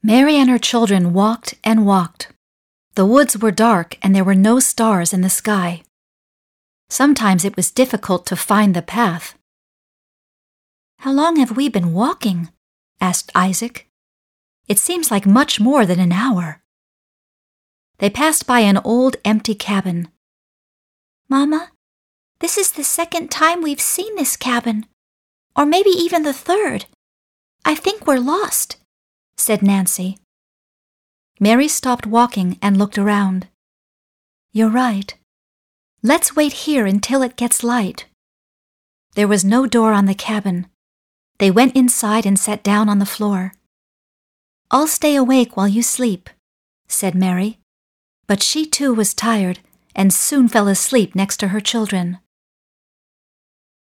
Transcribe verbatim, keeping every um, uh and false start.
Mary and her children walked and walked. The woods were dark and there were no stars in the sky. Sometimes it was difficult to find the path. "How long have we been walking?" asked Isaac. "It seems like much more than an hour." They passed by an old empty cabin. "Mama, this is the second time we've seen this cabin, or maybe even the third. I think we're lost," said Nancy. Mary stopped walking and looked around. "You're right. Let's wait here until it gets light." There was no door on the cabin. They went inside and sat down on the floor. "I'll stay awake while you sleep," said Mary. But she too was tired and soon fell asleep next to her children.